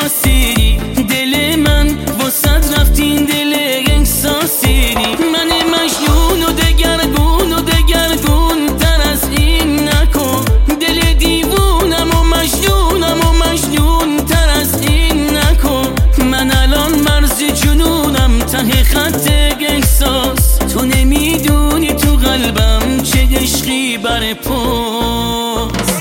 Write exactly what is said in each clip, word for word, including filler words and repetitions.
اسیری، دل من واسد رفتین دل احساسیری. من مجنون و دگرگون و دگرگون تر از این نکن، دل دیوونم و مجنونم و مجنون تر از این نکن. من الان مرز جنونم ته خط احساس، تو نمیدونی تو قلبم چه عشقی بر پاست.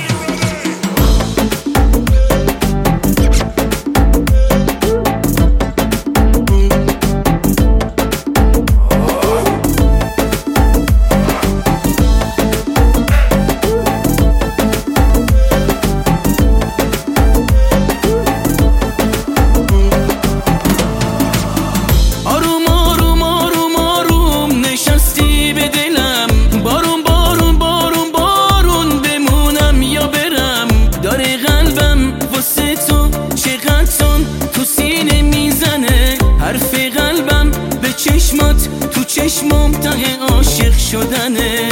حرف قلبم به چشمات تو چشمم ته عاشق شدنه.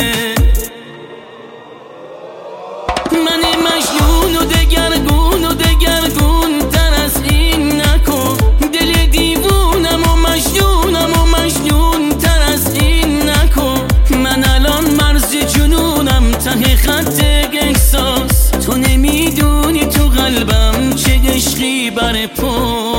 من مجنون و دگرگون و دگرگون تر از این نکن، دل دیوونم و مجنونم و مجنون تر از این نکن. من الان مرز جنونم ته خط احساس، تو نمیدونی تو قلبم چه عشقی بر پا.